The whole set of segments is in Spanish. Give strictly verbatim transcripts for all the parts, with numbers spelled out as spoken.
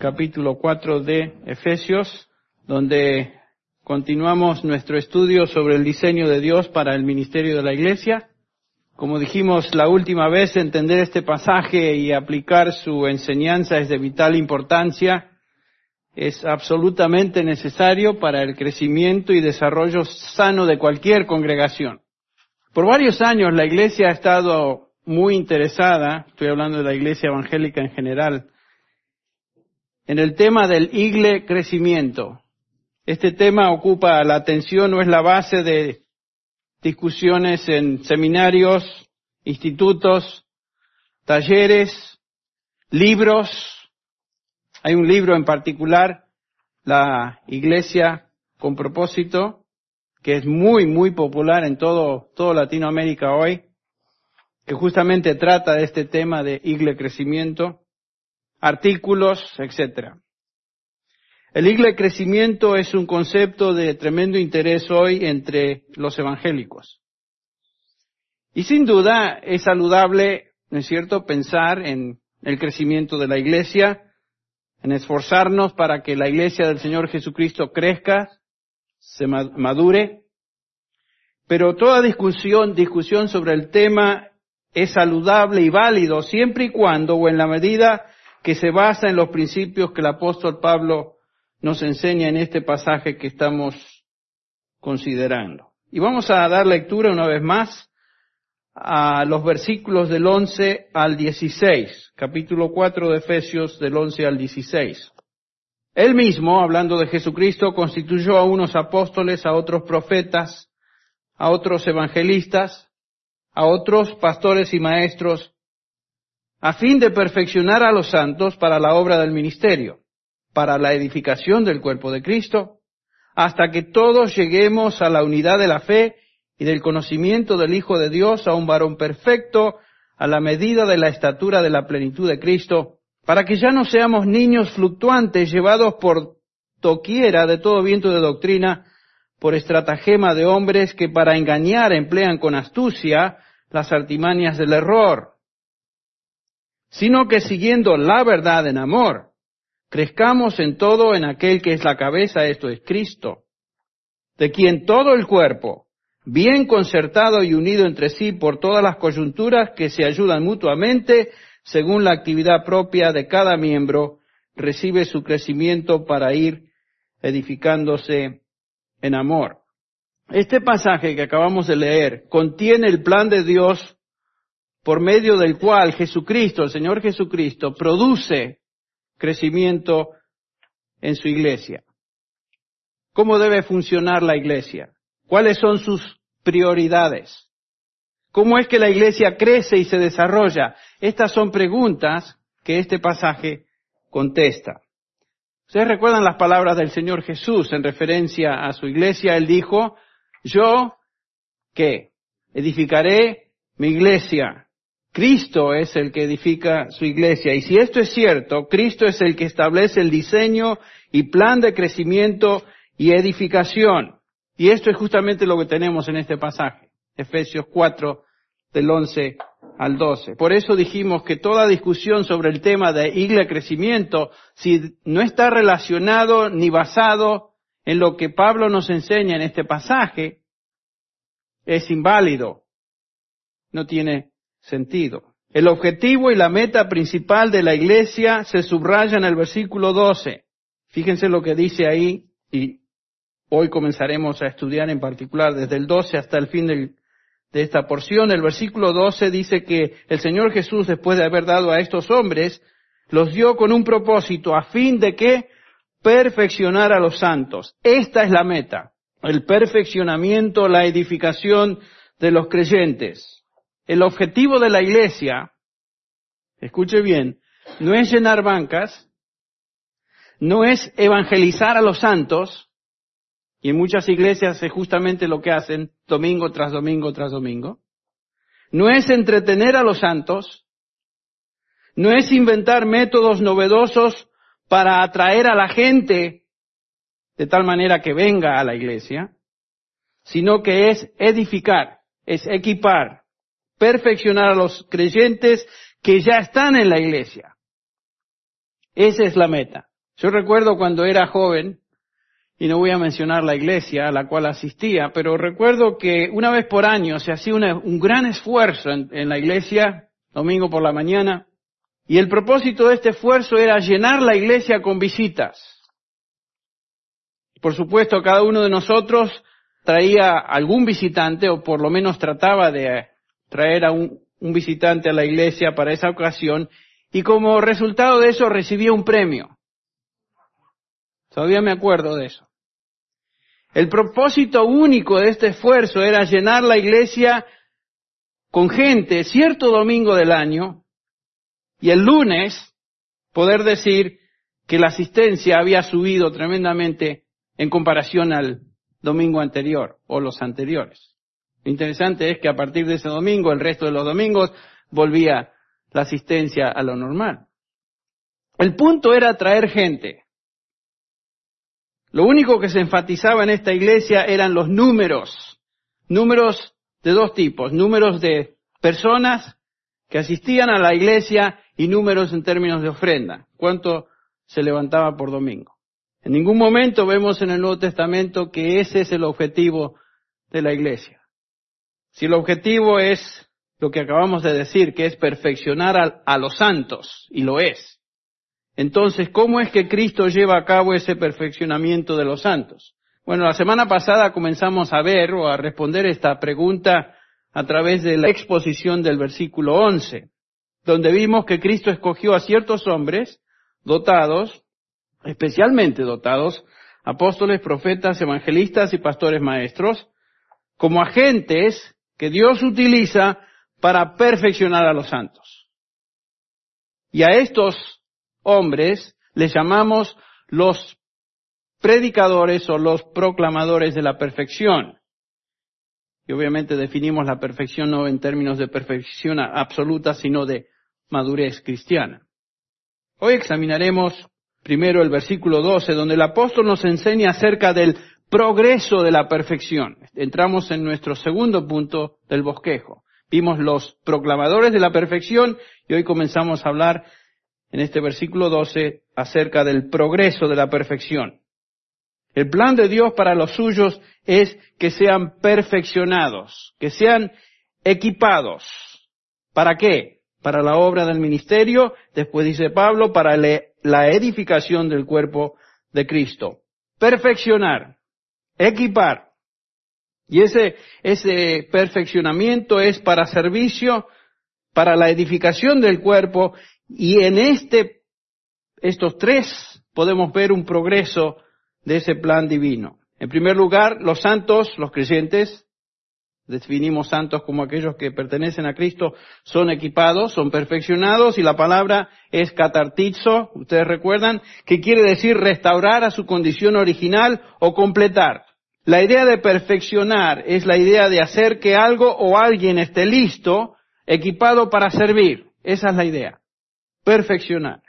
capítulo cuatro de Efesios, donde continuamos nuestro estudio sobre el diseño de Dios para el ministerio de la Iglesia. Como dijimos la última vez, entender este pasaje y aplicar su enseñanza es de vital importancia. Es absolutamente necesario para el crecimiento y desarrollo sano de cualquier congregación. Por varios años la Iglesia ha estado muy interesada, estoy hablando de la Iglesia evangélica en general, en el tema del igle crecimiento. Este tema ocupa la atención, no es la base de discusiones en seminarios, institutos, talleres, libros. Hay un libro en particular, La Iglesia con Propósito, que es muy, muy popular en todo, todo Latinoamérica hoy, que justamente trata de este tema de igle crecimiento, artículos, etcétera. El igle crecimiento es un concepto de tremendo interés hoy entre los evangélicos. Y sin duda es saludable, ¿no es cierto?, pensar en el crecimiento de la Iglesia, en esforzarnos para que la Iglesia del Señor Jesucristo crezca, se madure. Pero toda discusión, discusión sobre el tema es saludable y válido siempre y cuando, o en la medida que se basa en los principios que el apóstol Pablo nos enseña en este pasaje que estamos considerando. Y vamos a dar lectura una vez más a los versículos del once al dieciséis, capítulo cuatro de Efesios del once al dieciséis. Él mismo, hablando de Jesucristo, constituyó a unos apóstoles, a otros profetas, a otros evangelistas, a otros pastores y maestros, a fin de perfeccionar a los santos para la obra del ministerio, para la edificación del cuerpo de Cristo, hasta que todos lleguemos a la unidad de la fe y del conocimiento del Hijo de Dios, a un varón perfecto, a la medida de la estatura de la plenitud de Cristo, para que ya no seamos niños fluctuantes, llevados por doquiera de todo viento de doctrina, por estratagema de hombres que para engañar emplean con astucia las artimañas del error, sino que siguiendo la verdad en amor, crezcamos en todo en aquel que es la cabeza, esto es Cristo, de quien todo el cuerpo, bien concertado y unido entre sí por todas las coyunturas que se ayudan mutuamente, según la actividad propia de cada miembro, recibe su crecimiento para ir edificándose en amor. Este pasaje que acabamos de leer contiene el plan de Dios por medio del cual Jesucristo, el Señor Jesucristo, produce crecimiento en su iglesia. ¿Cómo debe funcionar la iglesia? ¿Cuáles son sus prioridades? ¿Cómo es que la iglesia crece y se desarrolla? Estas son preguntas que este pasaje contesta. ¿Ustedes recuerdan las palabras del Señor Jesús en referencia a su iglesia? Él dijo, yo, ¿qué? Edificaré mi iglesia. Cristo es el que edifica su iglesia. Y si esto es cierto, Cristo es el que establece el diseño y plan de crecimiento y edificación. Y esto es justamente lo que tenemos en este pasaje, Efesios cuatro, del once al doce. Por eso dijimos que toda discusión sobre el tema de igle crecimiento, si no está relacionado ni basado en lo que Pablo nos enseña en este pasaje, es inválido. No tiene sentido. El objetivo y la meta principal de la iglesia se subraya en el versículo doce. Fíjense lo que dice ahí, y hoy comenzaremos a estudiar en particular desde el doce hasta el fin del, de esta porción. El versículo doce dice que el Señor Jesús, después de haber dado a estos hombres, los dio con un propósito, a fin de que perfeccionar a los santos. Esta es la meta, el perfeccionamiento, la edificación de los creyentes. El objetivo de la iglesia, escuche bien, no es llenar bancas, no es evangelizar a los santos, y en muchas iglesias es justamente lo que hacen domingo tras domingo tras domingo. No es entretener a los santos, no es inventar métodos novedosos para atraer a la gente de tal manera que venga a la iglesia, sino que es edificar, es equipar, perfeccionar a los creyentes que ya están en la iglesia. Esa es la meta. Yo recuerdo cuando era joven, y no voy a mencionar la iglesia a la cual asistía, pero recuerdo que una vez por año se hacía una, un gran esfuerzo en, en la iglesia, domingo por la mañana, y el propósito de este esfuerzo era llenar la iglesia con visitas. Por supuesto, cada uno de nosotros traía algún visitante, o por lo menos trataba de traer a un, un visitante a la iglesia para esa ocasión, y como resultado de eso recibía un premio. Todavía me acuerdo de eso. El propósito único de este esfuerzo era llenar la iglesia con gente cierto domingo del año, y el lunes poder decir que la asistencia había subido tremendamente en comparación al domingo anterior o los anteriores. Lo interesante es que a partir de ese domingo, el resto de los domingos, volvía la asistencia a lo normal. El punto era traer gente. Lo único que se enfatizaba en esta iglesia eran los números. Números de dos tipos. Números de personas que asistían a la iglesia y números en términos de ofrenda. ¿Cuánto se levantaba por domingo? En ningún momento vemos en el Nuevo Testamento que ese es el objetivo de la iglesia. Si el objetivo es lo que acabamos de decir, que es perfeccionar a, a los santos, y lo es, entonces, ¿cómo es que Cristo lleva a cabo ese perfeccionamiento de los santos? Bueno, la semana pasada comenzamos a ver o a responder esta pregunta a través de la exposición del versículo once, donde vimos que Cristo escogió a ciertos hombres dotados, especialmente dotados, apóstoles, profetas, evangelistas y pastores maestros, como agentes que Dios utiliza para perfeccionar a los santos. Y a estos hombres les llamamos los predicadores o los proclamadores de la perfección. Y obviamente definimos la perfección no en términos de perfección absoluta, sino de madurez cristiana. Hoy examinaremos primero el versículo doce, donde el apóstol nos enseña acerca del progreso de la perfección. Entramos en nuestro segundo punto del bosquejo. Vimos los proclamadores de la perfección y hoy comenzamos a hablar en este versículo doce acerca del progreso de la perfección. El plan de Dios para los suyos es que sean perfeccionados, que sean equipados. ¿Para qué? Para la obra del ministerio, después dice Pablo, para la edificación del cuerpo de Cristo. Perfeccionar, equipar. Y ese, ese perfeccionamiento es para servicio, para la edificación del cuerpo. Y en este, estos tres podemos ver un progreso de ese plan divino. En primer lugar, los santos, los creyentes, definimos santos como aquellos que pertenecen a Cristo, son equipados, son perfeccionados, y la palabra es katartizo, ustedes recuerdan, que quiere decir restaurar a su condición original o completar. La idea de perfeccionar es la idea de hacer que algo o alguien esté listo, equipado para servir. Esa es la idea. Perfeccionar.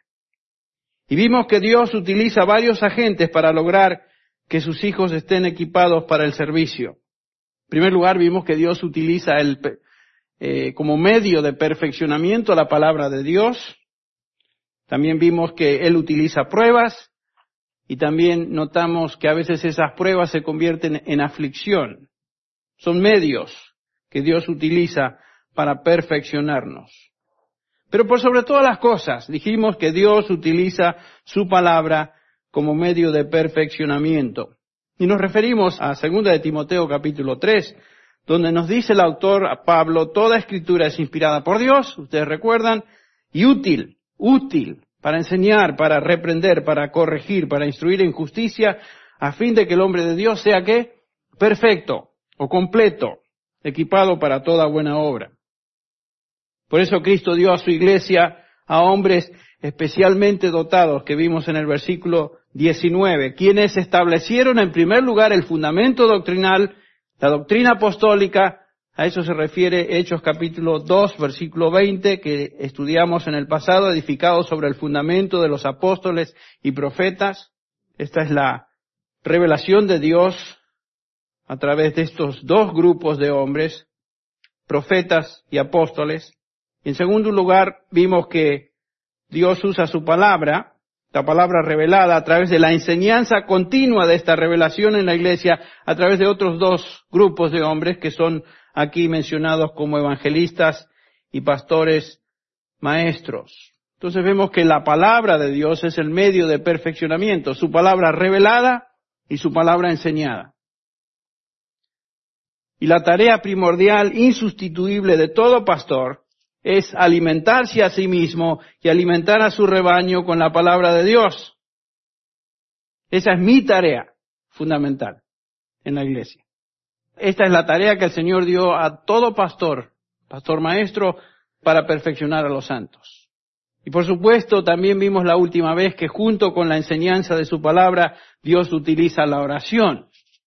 Y vimos que Dios utiliza varios agentes para lograr que sus hijos estén equipados para el servicio. En primer lugar, vimos que Dios utiliza el, eh, como medio de perfeccionamiento la palabra de Dios. También vimos que Él utiliza pruebas y también notamos que a veces esas pruebas se convierten en aflicción. Son medios que Dios utiliza para perfeccionarnos. Pero por sobre todas las cosas, dijimos que Dios utiliza su palabra como medio de perfeccionamiento. Y nos referimos a segunda de Timoteo capítulo tres, donde nos dice el autor Pablo, toda escritura es inspirada por Dios, ustedes recuerdan, y útil, útil, para enseñar, para reprender, para corregir, para instruir en justicia, a fin de que el hombre de Dios sea, ¿qué? Perfecto o completo, equipado para toda buena obra. Por eso Cristo dio a su iglesia a hombres especialmente dotados, que vimos en el versículo diecinueve, quienes establecieron en primer lugar el fundamento doctrinal, la doctrina apostólica. A eso se refiere Hechos capítulo dos, versículo veinte, que estudiamos en el pasado, edificado sobre el fundamento de los apóstoles y profetas. Esta es la revelación de Dios a través de estos dos grupos de hombres, profetas y apóstoles. En segundo lugar, vimos que Dios usa su palabra la palabra revelada a través de la enseñanza continua de esta revelación en la iglesia, a través de otros dos grupos de hombres que son aquí mencionados como evangelistas y pastores maestros. Entonces vemos que la palabra de Dios es el medio de perfeccionamiento, su palabra revelada y su palabra enseñada. Y la tarea primordial, insustituible de todo pastor, es alimentarse a sí mismo y alimentar a su rebaño con la palabra de Dios. Esa es mi tarea fundamental en la iglesia. Esta es la tarea que el Señor dio a todo pastor, pastor maestro, para perfeccionar a los santos. Y por supuesto, también vimos la última vez que junto con la enseñanza de su palabra, Dios utiliza la oración.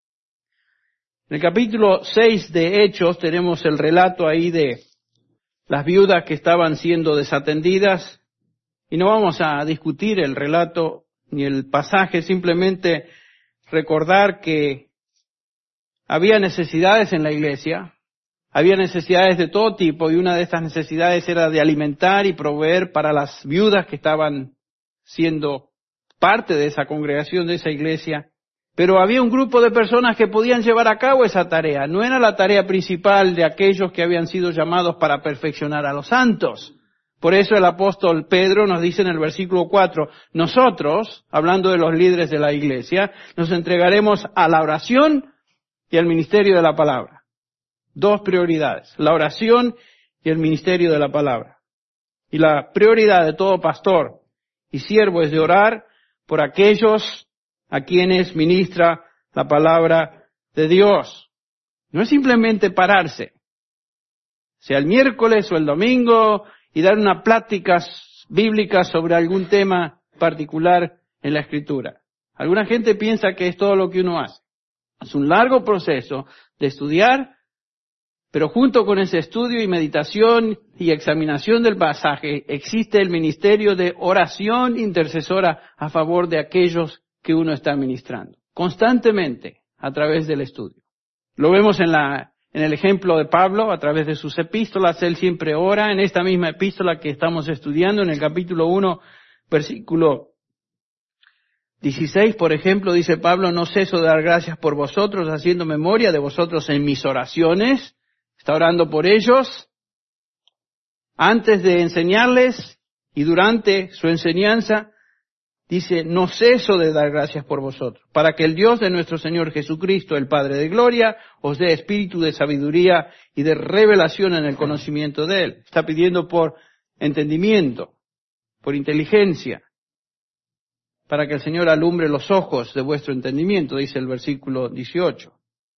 En el capítulo seis de Hechos tenemos el relato ahí de las viudas que estaban siendo desatendidas. Y no vamos a discutir el relato ni el pasaje, simplemente recordar que había necesidades en la iglesia, había necesidades de todo tipo, y una de estas necesidades era de alimentar y proveer para las viudas que estaban siendo parte de esa congregación, de esa iglesia. Pero había un grupo de personas que podían llevar a cabo esa tarea. No era la tarea principal de aquellos que habían sido llamados para perfeccionar a los santos. Por eso el apóstol Pedro nos dice en el versículo cuatro, nosotros, hablando de los líderes de la iglesia, nos entregaremos a la oración y al ministerio de la palabra. Dos prioridades, la oración y el ministerio de la palabra. Y la prioridad de todo pastor y siervo es de orar por aquellos a quienes ministra la palabra de Dios. No es simplemente pararse, sea el miércoles o el domingo, y dar una plática bíblica sobre algún tema particular en la Escritura. Alguna gente piensa que es todo lo que uno hace. Es un largo proceso de estudiar, pero junto con ese estudio y meditación y examinación del pasaje, existe el ministerio de oración intercesora a favor de aquellos que uno está ministrando, constantemente a través del estudio. Lo vemos en la en el ejemplo de Pablo, a través de sus epístolas, él siempre ora. En esta misma epístola que estamos estudiando, en el capítulo uno, versículo dieciséis, por ejemplo, dice Pablo, no ceso de dar gracias por vosotros, haciendo memoria de vosotros en mis oraciones. Está orando por ellos antes de enseñarles y durante su enseñanza. Dice, no ceso de dar gracias por vosotros, para que el Dios de nuestro Señor Jesucristo, el Padre de gloria, os dé espíritu de sabiduría y de revelación en el conocimiento de Él. Está pidiendo por entendimiento, por inteligencia, para que el Señor alumbre los ojos de vuestro entendimiento, dice el versículo dieciocho.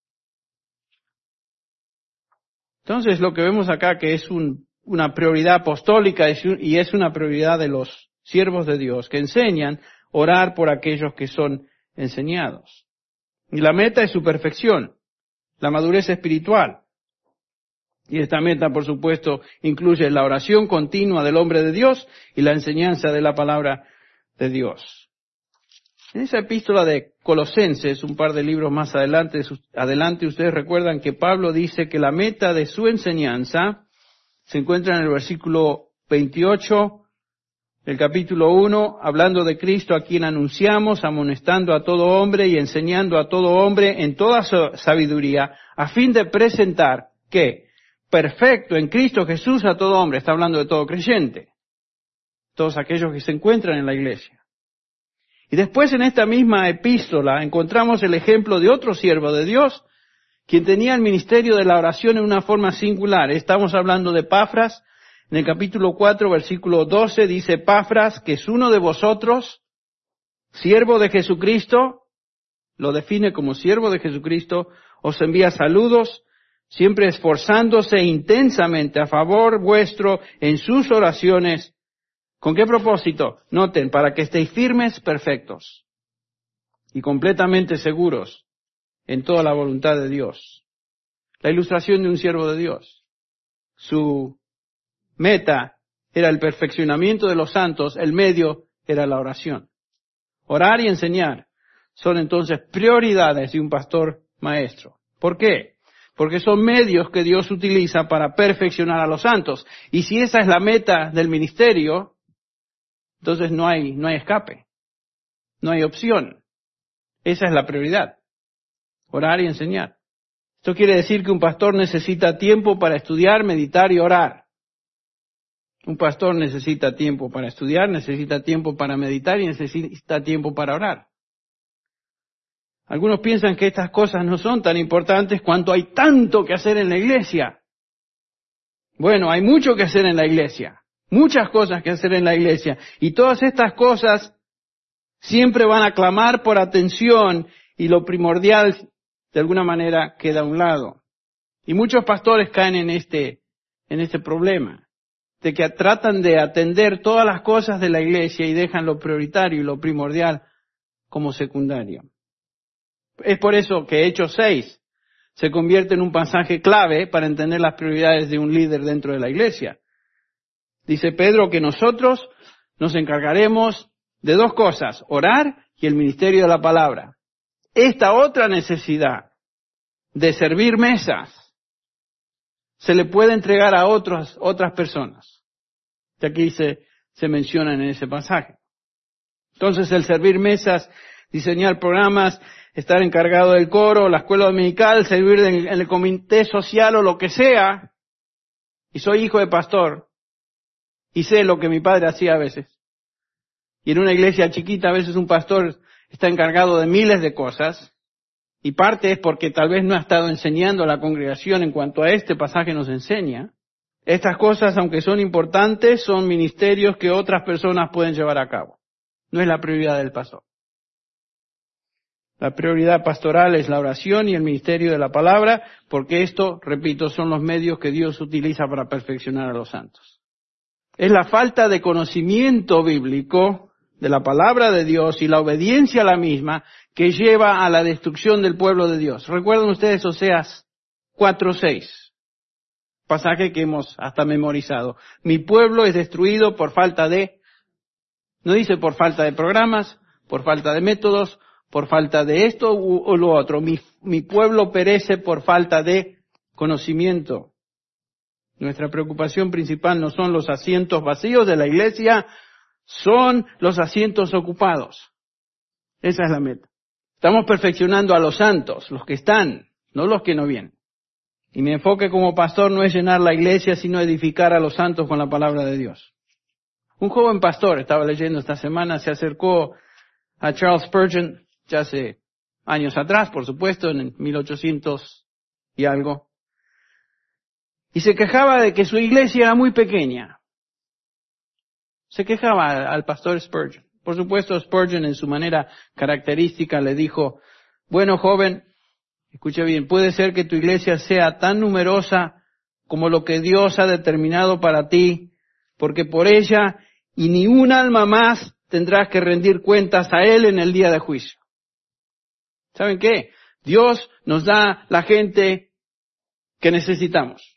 Entonces lo que vemos acá que es un, una prioridad apostólica y es una prioridad de los siervos de Dios que enseñan orar por aquellos que son enseñados. Y la meta es su perfección, la madurez espiritual. Y esta meta, por supuesto, incluye la oración continua del hombre de Dios y la enseñanza de la palabra de Dios. En esa epístola de Colosenses, un par de libros más adelante, adelante ustedes recuerdan que Pablo dice que la meta de su enseñanza se encuentra en el versículo veintiocho, el capítulo uno, hablando de Cristo a quien anunciamos, amonestando a todo hombre y enseñando a todo hombre en toda sabiduría, a fin de presentar, ¿qué? Perfecto en Cristo Jesús a todo hombre. Está hablando de todo creyente, todos aquellos que se encuentran en la iglesia. Y después en esta misma epístola encontramos el ejemplo de otro siervo de Dios, quien tenía el ministerio de la oración en una forma singular. Estamos hablando de Epafras. En el capítulo cuatro, versículo doce, dice Epafras, que es uno de vosotros, siervo de Jesucristo, lo define como siervo de Jesucristo, os envía saludos, siempre esforzándose intensamente a favor vuestro en sus oraciones. ¿Con qué propósito? Noten, para que estéis firmes, perfectos y completamente seguros en toda la voluntad de Dios. La ilustración de un siervo de Dios. Su meta era el perfeccionamiento de los santos, el medio era la oración. Orar y enseñar son entonces prioridades de un pastor maestro. ¿Por qué? Porque son medios que Dios utiliza para perfeccionar a los santos. Y si esa es la meta del ministerio, entonces no hay, no hay escape. No hay opción. Esa es la prioridad. Orar y enseñar. Esto quiere decir que un pastor necesita tiempo para estudiar, meditar y orar. Un pastor necesita tiempo para estudiar, necesita tiempo para meditar y necesita tiempo para orar. Algunos piensan que estas cosas no son tan importantes cuanto hay tanto que hacer en la iglesia. Bueno, hay mucho que hacer en la iglesia, muchas cosas que hacer en la iglesia, y todas estas cosas siempre van a clamar por atención y lo primordial de alguna manera queda a un lado. Y muchos pastores caen en este, en este problema, de que tratan de atender todas las cosas de la iglesia y dejan lo prioritario y lo primordial como secundario. Es por eso que Hechos seis se convierte en un pasaje clave para entender las prioridades de un líder dentro de la iglesia. Dice Pedro que nosotros nos encargaremos de dos cosas, orar y el ministerio de la palabra. Esta otra necesidad de servir mesas se le puede entregar a otras, otras personas. Y aquí se, se mencionan en ese pasaje. Entonces el servir mesas, diseñar programas, estar encargado del coro, la escuela dominical, servir en, en el comité social o lo que sea. Y soy hijo de pastor y sé lo que mi padre hacía a veces. Y en una iglesia chiquita a veces un pastor está encargado de miles de cosas. Y parte es porque tal vez no ha estado enseñando a la congregación en cuanto a este pasaje nos enseña. Estas cosas, aunque son importantes, son ministerios que otras personas pueden llevar a cabo. No es la prioridad del pastor. La prioridad pastoral es la oración y el ministerio de la palabra, porque esto, repito, son los medios que Dios utiliza para perfeccionar a los santos. Es la falta de conocimiento bíblico de la palabra de Dios y la obediencia a la misma que lleva a la destrucción del pueblo de Dios. ¿Recuerdan ustedes Oseas cuatro seis? Pasaje que hemos hasta memorizado. Mi pueblo es destruido por falta de, no dice por falta de programas, por falta de métodos, por falta de esto u, o lo otro. Mi, mi pueblo perece por falta de conocimiento. Nuestra preocupación principal no son los asientos vacíos de la iglesia, son los asientos ocupados. Esa es la meta. Estamos perfeccionando a los santos, los que están, no los que no vienen. Y mi enfoque como pastor no es llenar la iglesia, sino edificar a los santos con la palabra de Dios. Un joven pastor, estaba leyendo esta semana, se acercó a Charles Spurgeon, ya hace años atrás, por supuesto, en mil ochocientos y algo, y se quejaba de que su iglesia era muy pequeña. Se quejaba al pastor Spurgeon. Por supuesto, Spurgeon en su manera característica le dijo, bueno, joven, escuche bien, puede ser que tu iglesia sea tan numerosa como lo que Dios ha determinado para ti, porque por ella y ni un alma más tendrás que rendir cuentas a Él en el día de juicio. ¿Saben qué? Dios nos da la gente que necesitamos.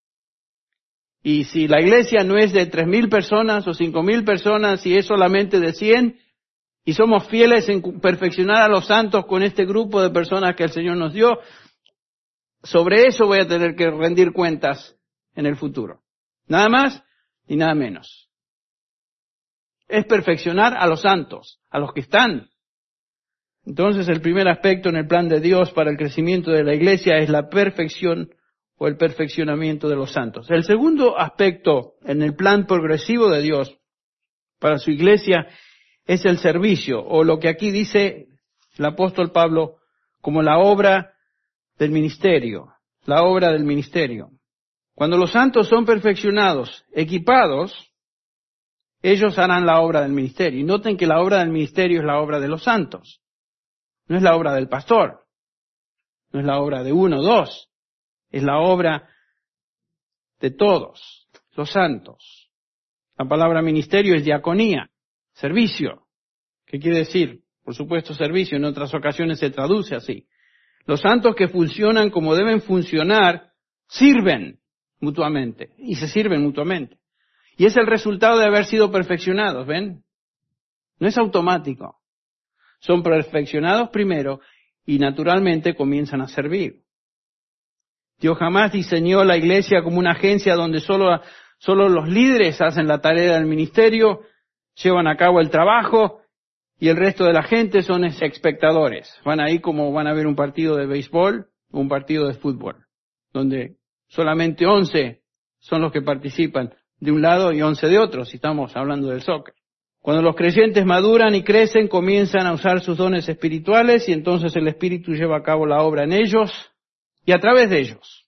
Y si la iglesia no es de tres mil personas o cinco mil personas y es solamente de cien, y somos fieles en perfeccionar a los santos con este grupo de personas que el Señor nos dio, sobre eso voy a tener que rendir cuentas en el futuro. Nada más y nada menos. Es perfeccionar a los santos, a los que están. Entonces el primer aspecto en el plan de Dios para el crecimiento de la iglesia es la perfección o el perfeccionamiento de los santos. El segundo aspecto en el plan progresivo de Dios para su iglesia es el servicio, o lo que aquí dice el apóstol Pablo como la obra del ministerio, la obra del ministerio. Cuando los santos son perfeccionados, equipados, ellos harán la obra del ministerio. Y noten que la obra del ministerio es la obra de los santos. No es la obra del pastor. No es la obra de uno o dos. Es la obra de todos, los santos. La palabra ministerio es diaconía, servicio. ¿Qué quiere decir? Por supuesto, servicio. En otras ocasiones se traduce así. Los santos que funcionan como deben funcionar, sirven mutuamente. Y se sirven mutuamente. Y es el resultado de haber sido perfeccionados, ¿ven? No es automático. Son perfeccionados primero y naturalmente comienzan a servir. Dios jamás diseñó la iglesia como una agencia donde solo, solo los líderes hacen la tarea del ministerio, llevan a cabo el trabajo y el resto de la gente son espectadores. Van ahí como van a ver un partido de béisbol o un partido de fútbol, donde solamente once son los que participan de un lado y once de otro, si estamos hablando del soccer. Cuando los creyentes maduran y crecen, comienzan a usar sus dones espirituales y entonces el Espíritu lleva a cabo la obra en ellos y a través de ellos.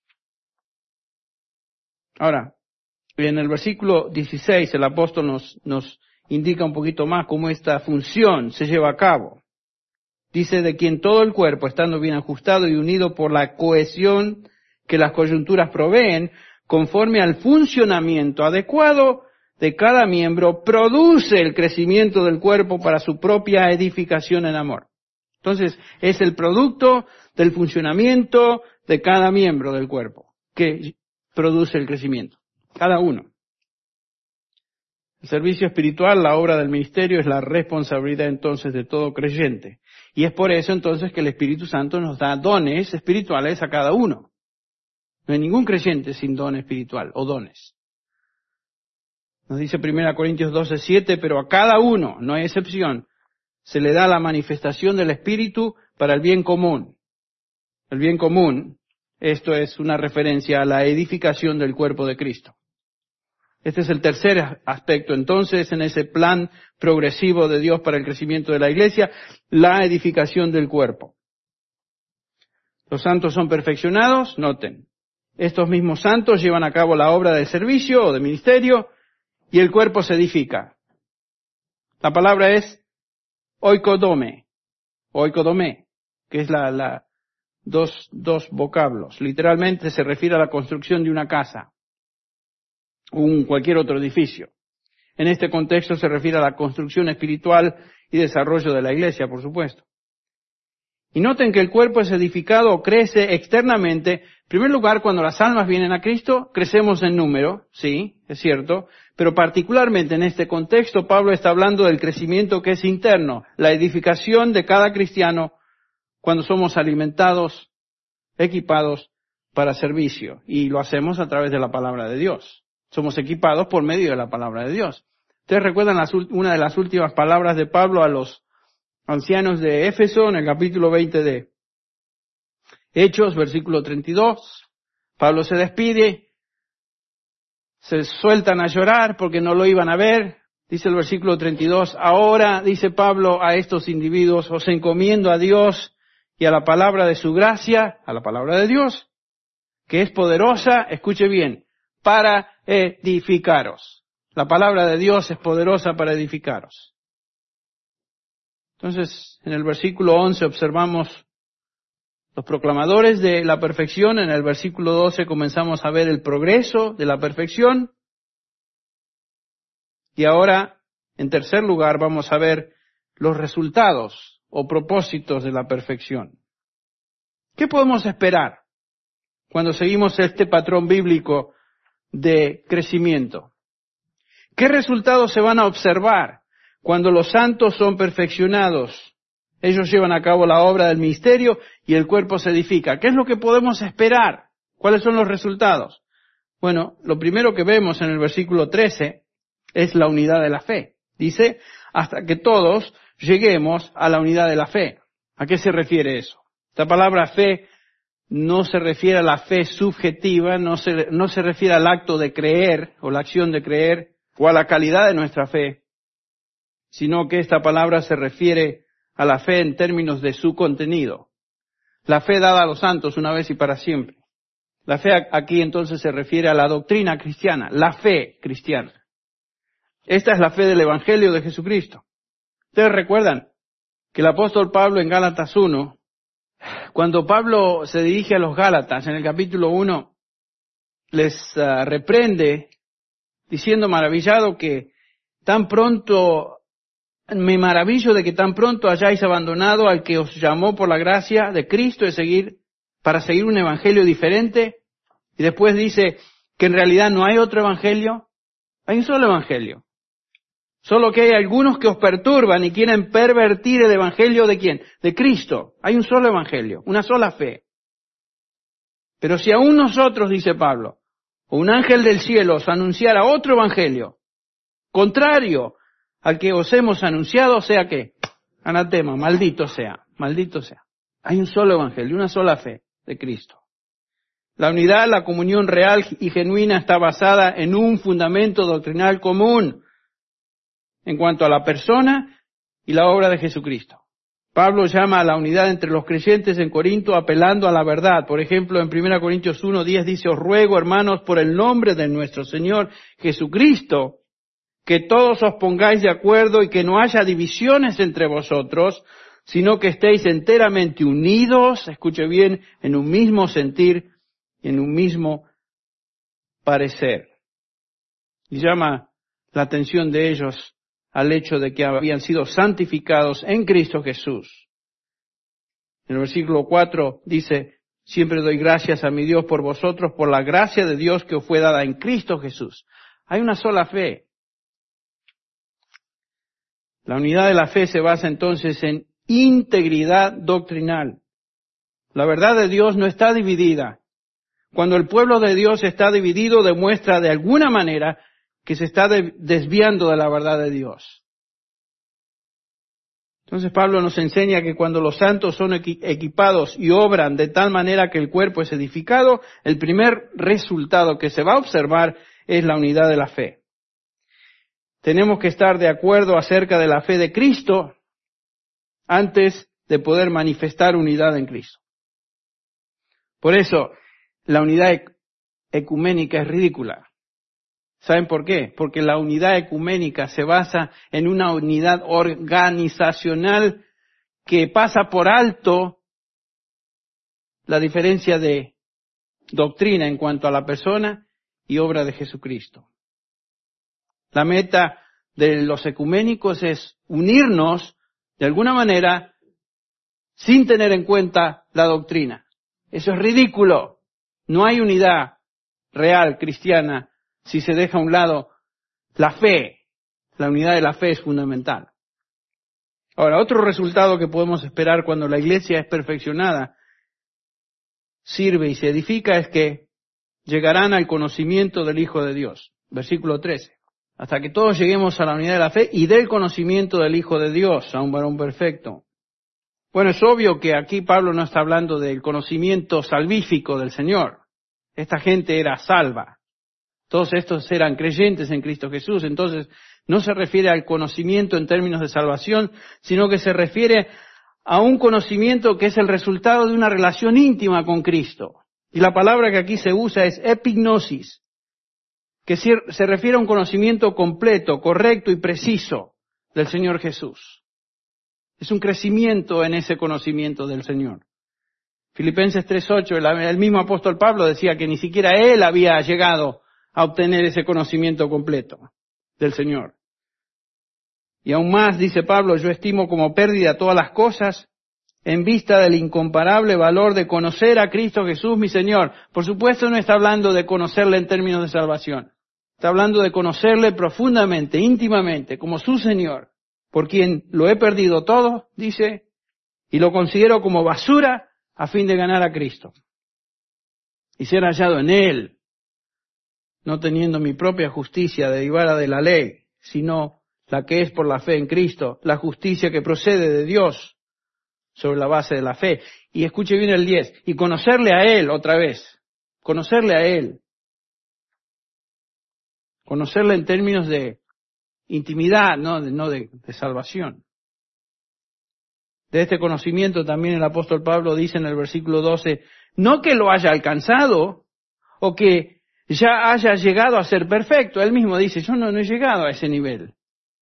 Ahora, en el versículo dieciséis el apóstol nos, nos indica un poquito más cómo esta función se lleva a cabo. Dice, de quien todo el cuerpo, estando bien ajustado y unido por la cohesión que las coyunturas proveen, conforme al funcionamiento adecuado de cada miembro, produce el crecimiento del cuerpo para su propia edificación en amor. Entonces, es el producto del funcionamiento de cada miembro del cuerpo que produce el crecimiento. Cada uno. El servicio espiritual, la obra del ministerio, es la responsabilidad entonces de todo creyente. Y es por eso entonces que el Espíritu Santo nos da dones espirituales a cada uno. No hay ningún creyente sin don espiritual o dones. Nos dice primera Corintios doce siete, pero a cada uno, no hay excepción, se le da la manifestación del Espíritu para el bien común. El bien común, esto es una referencia a la edificación del cuerpo de Cristo. Este es el tercer aspecto, entonces, en ese plan progresivo de Dios para el crecimiento de la iglesia, la edificación del cuerpo. Los santos son perfeccionados, noten. Estos mismos santos llevan a cabo la obra de servicio o de ministerio y el cuerpo se edifica. La palabra es oikodome, oikodome, que es la, la dos, dos vocablos. Literalmente se refiere a la construcción de una casa. Un cualquier otro edificio. En este contexto se refiere a la construcción espiritual y desarrollo de la iglesia, por supuesto. Y noten que el cuerpo es edificado o crece externamente. En primer lugar, cuando las almas vienen a Cristo, crecemos en número, sí, es cierto, pero particularmente en este contexto, Pablo está hablando del crecimiento que es interno, la edificación de cada cristiano cuando somos alimentados, equipados para servicio, y lo hacemos a través de la palabra de Dios. Somos equipados por medio de la palabra de Dios. Ustedes recuerdan las, una de las últimas palabras de Pablo a los ancianos de Éfeso en el capítulo veinte de Hechos, versículo treinta y dos. Pablo se despide, se sueltan a llorar porque no lo iban a ver. Dice el versículo treinta y dos, ahora, dice Pablo a estos individuos, os encomiendo a Dios y a la palabra de su gracia, a la palabra de Dios, que es poderosa, escuche bien, para edificaros. La palabra de Dios es poderosa para edificaros. Entonces, en el versículo once observamos los proclamadores de la perfección. En el versículo doce comenzamos a ver el progreso de la perfección. Y ahora, en tercer lugar, vamos a ver los resultados o propósitos de la perfección. ¿Qué podemos esperar cuando seguimos este patrón bíblico de crecimiento? ¿Qué resultados se van a observar cuando los santos son perfeccionados? Ellos llevan a cabo la obra del ministerio y el cuerpo se edifica. ¿Qué es lo que podemos esperar? ¿Cuáles son los resultados? Bueno, lo primero que vemos en el versículo trece es la unidad de la fe. Dice, hasta que todos lleguemos a la unidad de la fe. ¿A qué se refiere eso? Esta palabra fe no se refiere a la fe subjetiva, no se, no se refiere al acto de creer o la acción de creer o a la calidad de nuestra fe, sino que esta palabra se refiere a la fe en términos de su contenido. La fe dada a los santos una vez y para siempre. La fe aquí entonces se refiere a la doctrina cristiana, la fe cristiana. Esta es la fe del Evangelio de Jesucristo. Ustedes recuerdan que el apóstol Pablo en Gálatas uno, cuando Pablo se dirige a los Gálatas en el capítulo uno, les uh, reprende diciendo maravillado que tan pronto, me maravillo de que tan pronto hayáis abandonado al que os llamó por la gracia de Cristo de seguir, para seguir un evangelio diferente. Y después dice que en realidad no hay otro evangelio, hay un solo evangelio. Solo que hay algunos que os perturban y quieren pervertir el evangelio de quién, de Cristo. Hay un solo evangelio, una sola fe. Pero si aún nosotros, dice Pablo, o un ángel del cielo os anunciara otro evangelio, contrario al que os hemos anunciado, o sea que Anatema, maldito sea, maldito sea. Hay un solo evangelio, una sola fe de Cristo. La unidad, la comunión real y genuina está basada en un fundamento doctrinal común en cuanto a la persona y la obra de Jesucristo. Pablo llama a la unidad entre los creyentes en Corinto apelando a la verdad. Por ejemplo, en primera Corintios uno diez dice, os ruego, hermanos, por el nombre de nuestro Señor Jesucristo, que todos os pongáis de acuerdo y que no haya divisiones entre vosotros, sino que estéis enteramente unidos, escuche bien, en un mismo sentir y en un mismo parecer. Y llama la atención de ellos al hecho de que habían sido santificados en Cristo Jesús. En el versículo cuatro dice, siempre doy gracias a mi Dios por vosotros, por la gracia de Dios que os fue dada en Cristo Jesús. Hay una sola fe. La unidad de la fe se basa entonces en integridad doctrinal. La verdad de Dios no está dividida. Cuando el pueblo de Dios está dividido, demuestra de alguna manera que se está de- desviando de la verdad de Dios. Entonces Pablo nos enseña que cuando los santos son equi- equipados y obran de tal manera que el cuerpo es edificado, el primer resultado que se va a observar es la unidad de la fe. Tenemos que estar de acuerdo acerca de la fe de Cristo antes de poder manifestar unidad en Cristo. Por eso, la unidad ec- ecuménica es ridícula. ¿Saben por qué? Porque la unidad ecuménica se basa en una unidad organizacional que pasa por alto la diferencia de doctrina en cuanto a la persona y obra de Jesucristo. La meta de los ecuménicos es unirnos de alguna manera sin tener en cuenta la doctrina. Eso es ridículo. No hay unidad real cristiana si se deja a un lado la fe. La unidad de la fe es fundamental. Ahora, otro resultado que podemos esperar cuando la iglesia es perfeccionada, sirve y se edifica, es que llegarán al conocimiento del Hijo de Dios. Versículo trece. Hasta que todos lleguemos a la unidad de la fe y del conocimiento del Hijo de Dios, a un varón perfecto. Bueno, es obvio que aquí Pablo no está hablando del conocimiento salvífico del Señor. Esta gente era salva. Todos estos eran creyentes en Cristo Jesús. Entonces, no se refiere al conocimiento en términos de salvación, sino que se refiere a un conocimiento que es el resultado de una relación íntima con Cristo. Y la palabra que aquí se usa es epignosis, que se refiere a un conocimiento completo, correcto y preciso del Señor Jesús. Es un crecimiento en ese conocimiento del Señor. Filipenses tres ocho, el, el mismo apóstol Pablo decía que ni siquiera él había llegado a obtener ese conocimiento completo del Señor. Y aún más, dice Pablo, yo estimo como pérdida todas las cosas en vista del incomparable valor de conocer a Cristo Jesús, mi Señor. Por supuesto no está hablando de conocerle en términos de salvación. Está hablando de conocerle profundamente, íntimamente, como su Señor, por quien lo he perdido todo, dice, y lo considero como basura a fin de ganar a Cristo. Y ser hallado en Él, no teniendo mi propia justicia derivada de la ley, sino la que es por la fe en Cristo, la justicia que procede de Dios sobre la base de la fe. Y escuche bien el diez, y conocerle a Él otra vez, conocerle a Él. Conocerle en términos de intimidad, no de, no de, de salvación. De este conocimiento también el apóstol Pablo dice en el versículo doce, no que lo haya alcanzado o que ya haya llegado a ser perfecto. Él mismo dice, yo no, no he llegado a ese nivel,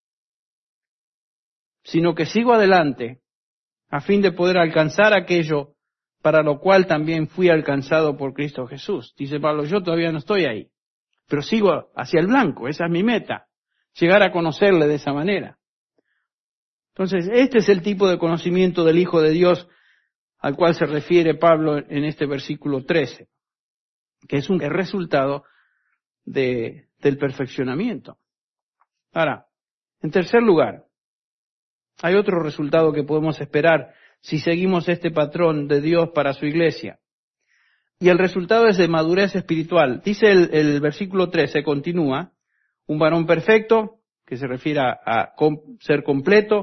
sino que sigo adelante a fin de poder alcanzar aquello para lo cual también fui alcanzado por Cristo Jesús. Dice Pablo, yo todavía no estoy ahí, pero sigo hacia el blanco, esa es mi meta, llegar a conocerle de esa manera. Entonces, este es el tipo de conocimiento del Hijo de Dios al cual se refiere Pablo en este versículo trece, que es un resultado de, del perfeccionamiento. Ahora, en tercer lugar, hay otro resultado que podemos esperar si seguimos este patrón de Dios para su iglesia. Y el resultado es de madurez espiritual. Dice el, el versículo trece, continúa, un varón perfecto, que se refiere a, a com, ser completo,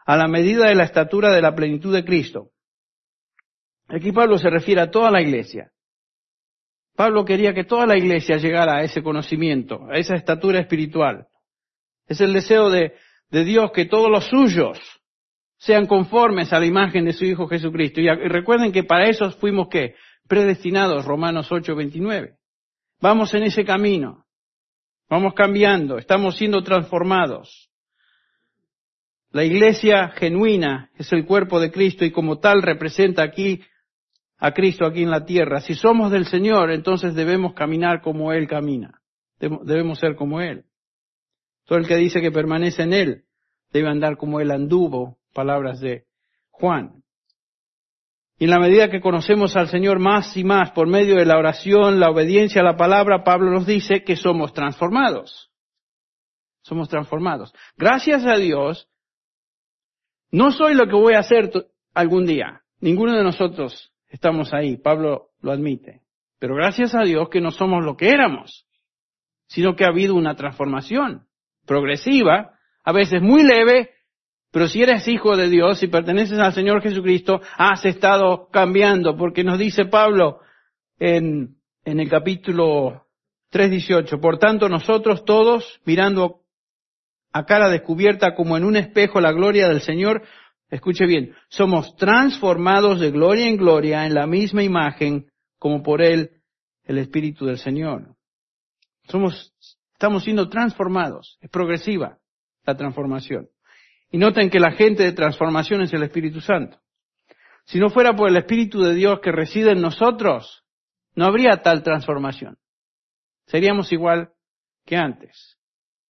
a la medida de la estatura de la plenitud de Cristo. Aquí Pablo se refiere a toda la iglesia. Pablo quería que toda la iglesia llegara a ese conocimiento, a esa estatura espiritual. Es el deseo de, de Dios que todos los suyos sean conformes a la imagen de su Hijo Jesucristo. Y, y recuerden que para eso fuimos, ¿qué? Predestinados, Romanos ocho veintinueve. Vamos en ese camino. Vamos cambiando, estamos siendo transformados. La iglesia genuina es el cuerpo de Cristo y como tal representa aquí a Cristo aquí en la tierra. Si somos del Señor, entonces debemos caminar como Él camina. Debemos ser como Él. Todo el que dice que permanece en Él debe andar como Él anduvo, palabras de Juan. Y en la medida que conocemos al Señor más y más por medio de la oración, la obediencia a la palabra, Pablo nos dice que somos transformados. Somos transformados. Gracias a Dios, no soy lo que voy a hacer t- algún día. Ninguno de nosotros estamos ahí, Pablo lo admite. Pero gracias a Dios que no somos lo que éramos, sino que ha habido una transformación progresiva, a veces muy leve, pero si eres hijo de Dios, si perteneces al Señor Jesucristo, has estado cambiando, porque nos dice Pablo en, en el capítulo tres dieciocho, por tanto nosotros todos, mirando a cara descubierta como en un espejo la gloria del Señor, escuche bien, somos transformados de gloria en gloria en la misma imagen como por Él, el Espíritu del Señor. Somos, estamos siendo transformados, es progresiva la transformación. Y noten que la agente de transformación es el Espíritu Santo. Si no fuera por el Espíritu de Dios que reside en nosotros, no habría tal transformación. Seríamos igual que antes.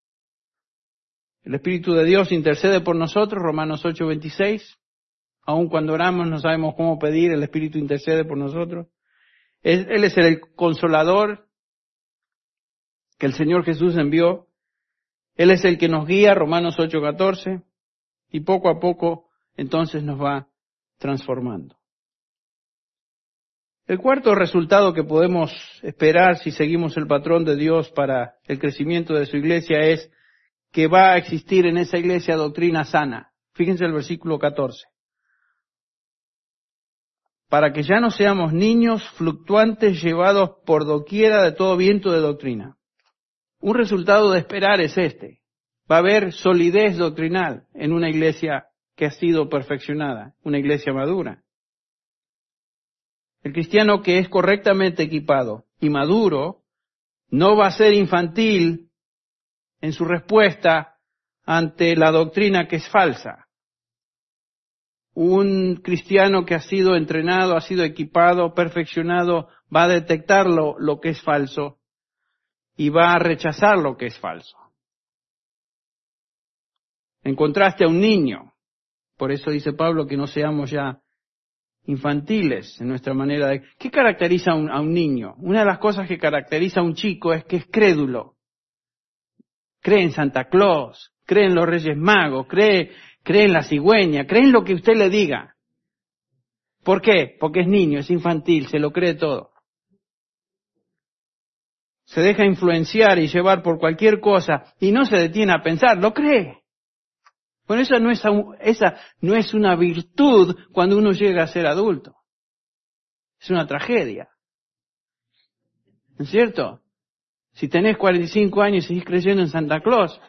El Espíritu de Dios intercede por nosotros, Romanos ocho veintiséis. Aun cuando oramos no sabemos cómo pedir, el Espíritu intercede por nosotros. Él es el consolador que el Señor Jesús envió. Él es el que nos guía, Romanos ocho catorce. Y poco a poco, entonces, nos va transformando. El cuarto resultado que podemos esperar si seguimos el patrón de Dios para el crecimiento de su iglesia es que va a existir en esa iglesia doctrina sana. Fíjense el versículo catorce. Para que ya no seamos niños fluctuantes llevados por doquiera de todo viento de doctrina. Un resultado de esperar es este. Va a haber solidez doctrinal en una iglesia que ha sido perfeccionada, una iglesia madura. El cristiano que es correctamente equipado y maduro no va a ser infantil en su respuesta ante la doctrina que es falsa. Un cristiano que ha sido entrenado, ha sido equipado, perfeccionado, va a detectar lo, lo que es falso y va a rechazar lo que es falso. En contraste a un niño, por eso dice Pablo que no seamos ya infantiles en nuestra manera de... ¿Qué caracteriza a un, a un niño? Una de las cosas que caracteriza a un chico es que es crédulo. Cree en Santa Claus, cree en los Reyes Magos, cree, cree en la cigüeña, cree en lo que usted le diga. ¿Por qué? Porque es niño, es infantil, se lo cree todo. Se deja influenciar y llevar por cualquier cosa y no se detiene a pensar, lo cree. Bueno, esa no es, esa no es una virtud cuando uno llega a ser adulto. Es una tragedia. ¿No es cierto? Si tenés cuarenta y cinco años y seguís creyendo en Santa Claus,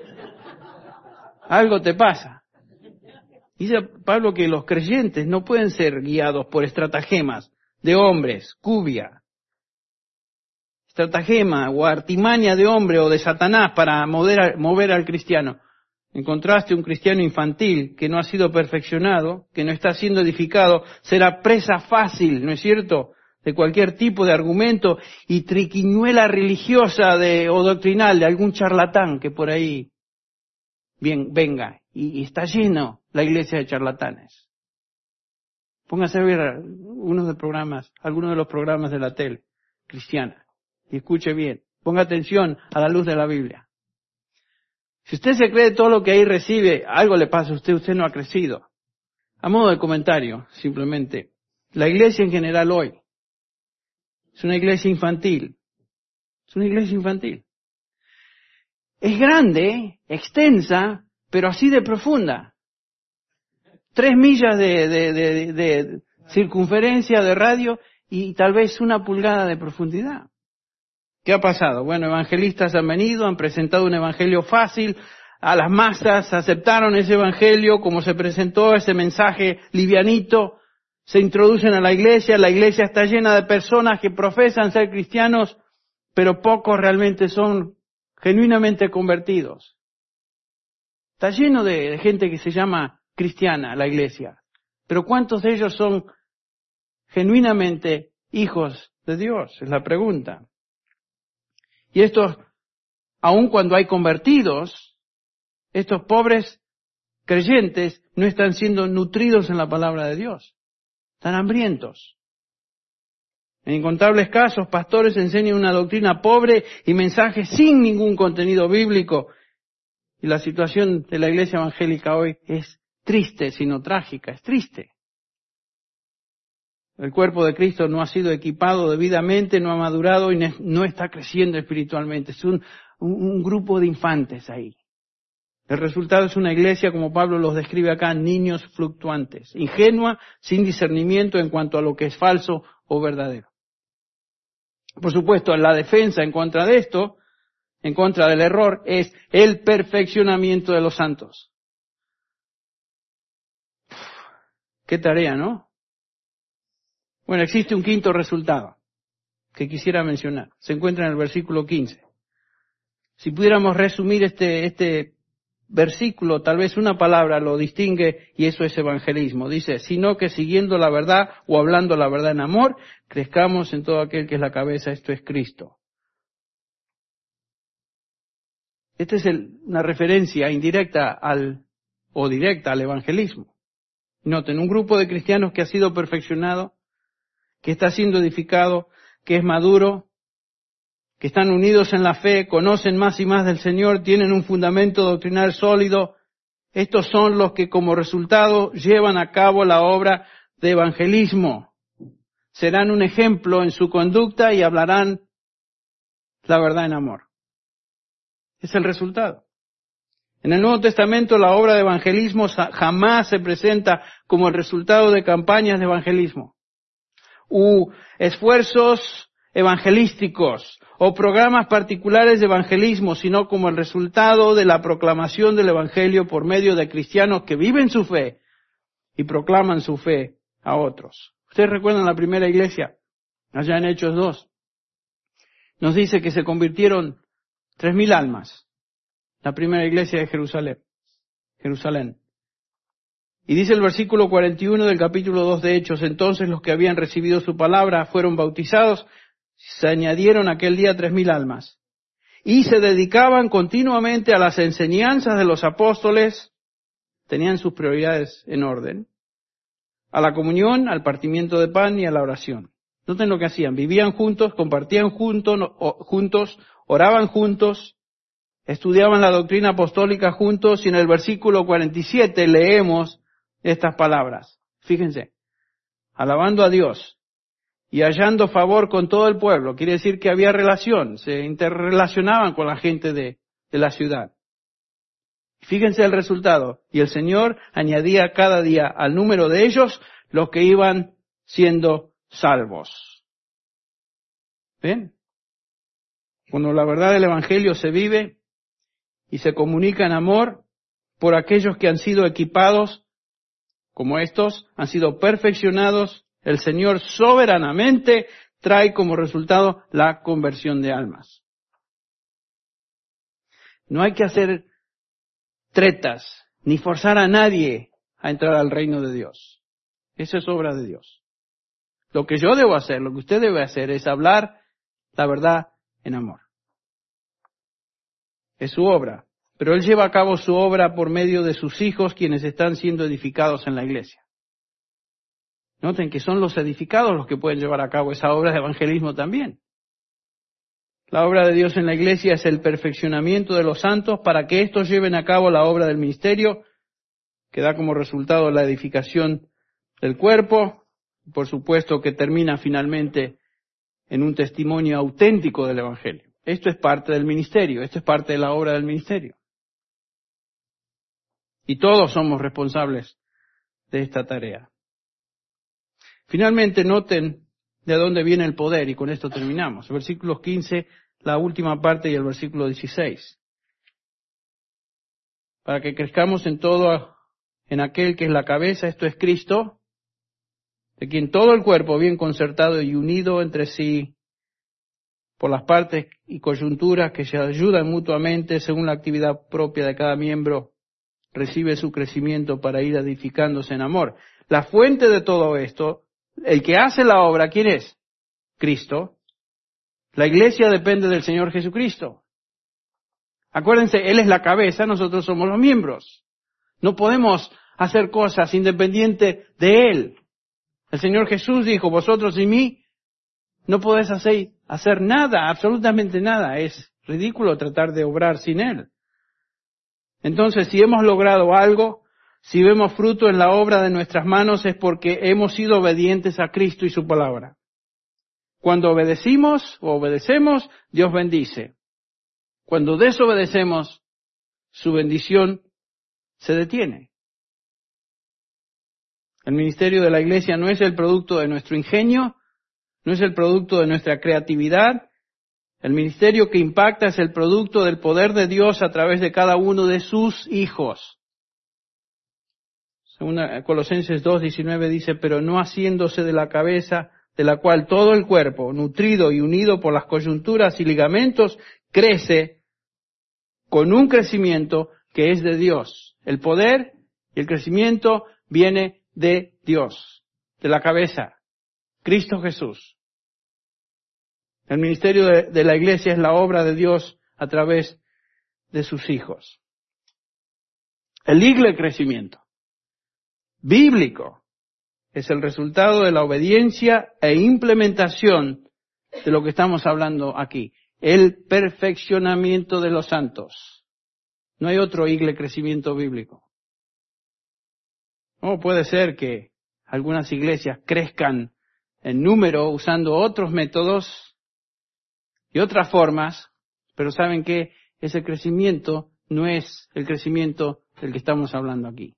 algo te pasa. Dice Pablo que los creyentes no pueden ser guiados por estratagemas de hombres, cubia, estratagema o artimaña de hombre o de Satanás para mover, mover al cristiano. En contraste, un cristiano infantil que no ha sido perfeccionado, que no está siendo edificado, será presa fácil, ¿no es cierto?, de cualquier tipo de argumento y triquiñuela religiosa de, o doctrinal de algún charlatán que por ahí bien, venga. Y, y está lleno la iglesia de charlatanes. Póngase a ver unos de programas, algunos de los programas de la tele cristiana y escuche bien. Ponga atención a la luz de la Biblia. Si usted se cree todo lo que ahí recibe, algo le pasa a usted, usted no ha crecido. A modo de comentario, simplemente, la iglesia en general hoy es una iglesia infantil. Es una iglesia infantil. Es grande, extensa, pero así de profunda. tres millas de, de, de, de circunferencia de radio y tal vez una pulgada de profundidad. ¿Qué ha pasado? Bueno, evangelistas han venido, han presentado un evangelio fácil a las masas, aceptaron ese evangelio como se presentó, ese mensaje livianito, se introducen a la iglesia, la iglesia está llena de personas que profesan ser cristianos, pero pocos realmente son genuinamente convertidos. Está lleno de, de gente que se llama cristiana, la iglesia, pero ¿cuántos de ellos son genuinamente hijos de Dios? Es la pregunta. Y estos, aun cuando hay convertidos, estos pobres creyentes no están siendo nutridos en la palabra de Dios. Están hambrientos. En incontables casos, pastores enseñan una doctrina pobre y mensajes sin ningún contenido bíblico. Y la situación de la iglesia evangélica hoy es triste, sino trágica, es triste. El cuerpo de Cristo no ha sido equipado debidamente, no ha madurado y no está creciendo espiritualmente. Es un, un, un grupo de infantes ahí. El resultado es una iglesia, como Pablo los describe acá, niños fluctuantes, ingenua, sin discernimiento en cuanto a lo que es falso o verdadero. Por supuesto, la defensa en contra de esto, en contra del error, es el perfeccionamiento de los santos. Qué tarea, ¿no? Bueno, existe un quinto resultado que quisiera mencionar. Se encuentra en el versículo quince. Si pudiéramos resumir este, este versículo, tal vez una palabra lo distingue y eso es evangelismo. Dice, sino que siguiendo la verdad o hablando la verdad en amor, crezcamos en todo aquel que es la cabeza, esto es Cristo. Esta es el, una referencia indirecta al, o directa al evangelismo. Noten, un grupo de cristianos que ha sido perfeccionado, que está siendo edificado, que es maduro, que están unidos en la fe, conocen más y más del Señor, tienen un fundamento doctrinal sólido. Estos son los que como resultado llevan a cabo la obra de evangelismo. Serán un ejemplo en su conducta y hablarán la verdad en amor. Es el resultado. En el Nuevo Testamento la obra de evangelismo jamás se presenta como el resultado de campañas de evangelismo u esfuerzos evangelísticos o programas particulares de evangelismo, sino como el resultado de la proclamación del Evangelio por medio de cristianos que viven su fe y proclaman su fe a otros. ¿Ustedes recuerdan la primera iglesia? Allá en Hechos dos. Nos dice que se convirtieron tres mil almas. La primera iglesia de Jerusalén. Jerusalén. Y dice el versículo cuarenta y uno del capítulo dos de Hechos, entonces los que habían recibido su palabra fueron bautizados, se añadieron aquel día tres mil almas. Y se dedicaban continuamente a las enseñanzas de los apóstoles, tenían sus prioridades en orden, a la comunión, al partimiento de pan y a la oración. Noten lo que hacían, vivían juntos, compartían juntos, juntos, oraban juntos, estudiaban la doctrina apostólica juntos, y en el versículo cuarenta y siete leemos estas palabras. Fíjense, alabando a Dios y hallando favor con todo el pueblo. Quiere decir que había relación, se interrelacionaban con la gente de, de la ciudad. Fíjense el resultado. Y el Señor añadía cada día al número de ellos los que iban siendo salvos. ¿Ven? Cuando la verdad del Evangelio se vive y se comunica en amor por aquellos que han sido equipados, como estos, han sido perfeccionados, el Señor soberanamente trae como resultado la conversión de almas. No hay que hacer tretas, ni forzar a nadie a entrar al reino de Dios. Eso es obra de Dios. Lo que yo debo hacer, lo que usted debe hacer, es hablar la verdad en amor. Es su obra. Pero Él lleva a cabo su obra por medio de sus hijos, quienes están siendo edificados en la iglesia. Noten que son los edificados los que pueden llevar a cabo esa obra de evangelismo también. La obra de Dios en la iglesia es el perfeccionamiento de los santos para que éstos lleven a cabo la obra del ministerio, que da como resultado la edificación del cuerpo, por supuesto que termina finalmente en un testimonio auténtico del evangelio. Esto es parte del ministerio, esto es parte de la obra del ministerio. Y todos somos responsables de esta tarea. Finalmente, noten de dónde viene el poder, y con esto terminamos. Versículos quince, la última parte, y el versículo dieciséis. Para que crezcamos en todo, en aquel que es la cabeza, esto es Cristo, de quien todo el cuerpo, bien concertado y unido entre sí por las partes y coyunturas que se ayudan mutuamente según la actividad propia de cada miembro, recibe su crecimiento para ir edificándose en amor. La fuente de todo esto, el que hace la obra, ¿quién es? Cristo. La iglesia depende del Señor Jesucristo. Acuérdense, Él es la cabeza, nosotros somos los miembros. No podemos hacer cosas independientes de Él. El Señor Jesús dijo, vosotros y mí no podés hacer, hacer nada, absolutamente nada. Es ridículo tratar de obrar sin Él. Entonces, si hemos logrado algo, si vemos fruto en la obra de nuestras manos, es porque hemos sido obedientes a Cristo y su palabra. Cuando obedecimos o obedecemos, Dios bendice. Cuando desobedecemos, su bendición se detiene. El ministerio de la iglesia no es el producto de nuestro ingenio, no es el producto de nuestra creatividad. El ministerio que impacta es el producto del poder de Dios a través de cada uno de sus hijos. Según Colosenses dos diecinueve dice, pero no haciéndose de la cabeza, de la cual todo el cuerpo, nutrido y unido por las coyunturas y ligamentos, crece con un crecimiento que es de Dios. El poder y el crecimiento viene de Dios, de la cabeza, Cristo Jesús. El ministerio de, de la iglesia es la obra de Dios a través de sus hijos. El igle crecimiento bíblico es el resultado de la obediencia e implementación de lo que estamos hablando aquí. El perfeccionamiento de los santos. No hay otro igle crecimiento bíblico. O puede ser que algunas iglesias crezcan en número usando otros métodos y otras formas, pero saben que ese crecimiento no es el crecimiento del que estamos hablando aquí.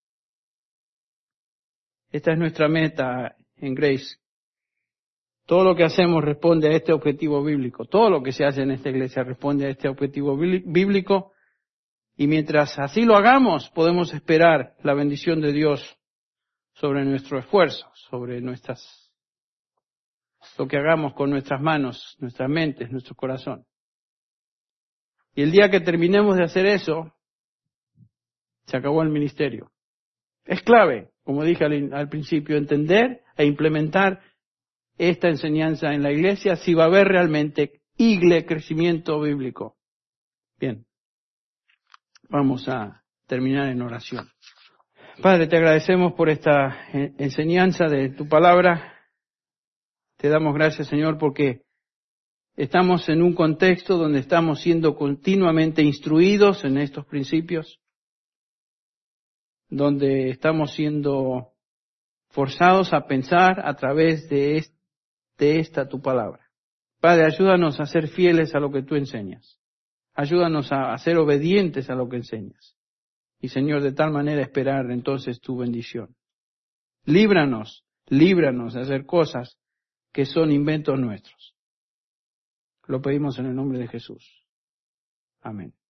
Esta es nuestra meta en Grace. Todo lo que hacemos responde a este objetivo bíblico. Todo lo que se hace en esta iglesia responde a este objetivo bíblico. Y mientras así lo hagamos, podemos esperar la bendición de Dios sobre nuestro esfuerzo, sobre nuestras, lo que hagamos con nuestras manos, nuestras mentes, nuestro corazón. Y el día que terminemos de hacer eso, se acabó el ministerio. Es clave, como dije al, al principio, entender e implementar esta enseñanza en la iglesia si va a haber realmente igle crecimiento bíblico. Bien, vamos a terminar en oración. Padre, te agradecemos por esta enseñanza de tu palabra. Te damos gracias, Señor, porque estamos en un contexto donde estamos siendo continuamente instruidos en estos principios, donde estamos siendo forzados a pensar a través de, este, de esta tu palabra. Padre, ayúdanos a ser fieles a lo que tú enseñas. Ayúdanos a, a ser obedientes a lo que enseñas. Y, Señor, de tal manera esperar entonces tu bendición. Líbranos, líbranos de hacer cosas que son inventos nuestros. Lo pedimos en el nombre de Jesús. Amén.